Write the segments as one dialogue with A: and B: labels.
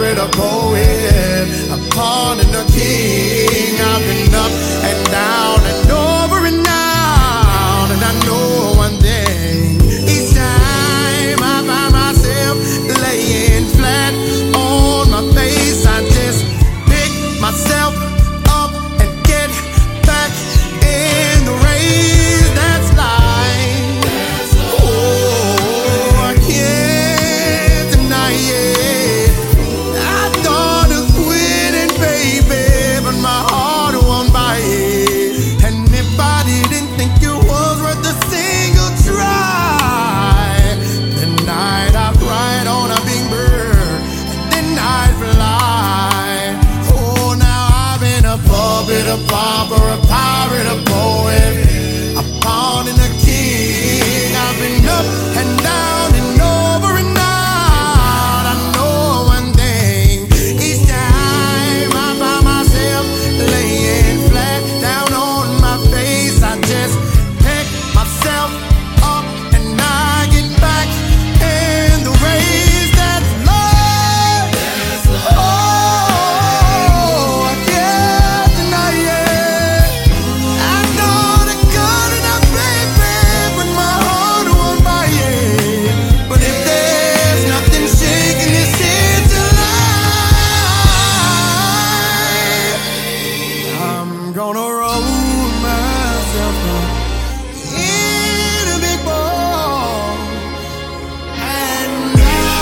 A: pirate, a poet, a pawn and a king. I've been up and down and over and out, and I know one thing. Each time I find myself laying flat on my face, I just pick myself up and get back in the race. That's life. Oh, I can't deny it. I thought of quitting, baby, but my heart won't buy it. And if I didn't think it was worth a single try, then I'd hop right on a big bird, and then I'd fly. Oh, now I've been a puppet, a pauper, a pirate, a poet, a pawn and a king. I've been up and down and over and out. I know one thing. Each time I find myself laying flat down on my face, I just pick myself up and I get back in the race. That's love. Oh, I can't deny it. I know the gun and I'm baby, but my heart won't buy it. But if there's nothing shaking this here tonight, I'm gonna roll myself up in a big ball and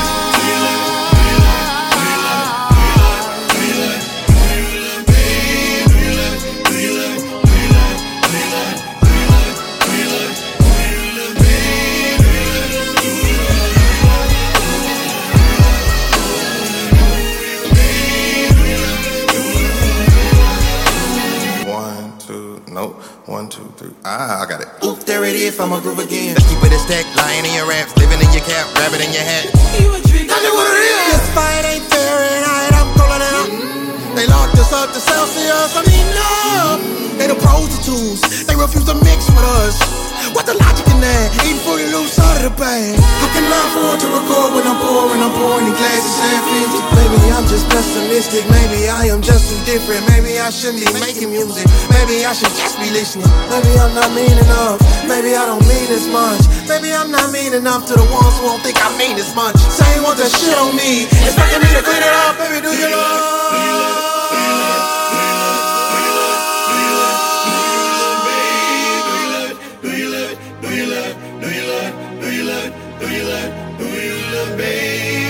A: one, two, no, 1, 2, 3. I got it. Oof, there it is. I'm a groove again. Let's keep it a stack, lying in your raps, living in your cap, rapping in your hat. Tell me what it is. This fight ain't Fahrenheit, I'm calling it out. They locked us up to Celsius, I mean love. They the prostitutes, they refuse to mix with us. What the logic in that? Eating fully loose out of the bag. How can I afford to record when I'm pouring in glasses and 50? Maybe I'm just pessimistic, maybe I am just too different. Maybe I shouldn't be making music, maybe I should just be listening. Maybe I'm not mean enough, maybe I don't mean as much. Maybe I'm not mean enough to the ones who won't think I mean as much. Say you want that shit on me, expecting me to clean it up, baby, do you love?
B: Do you love, baby?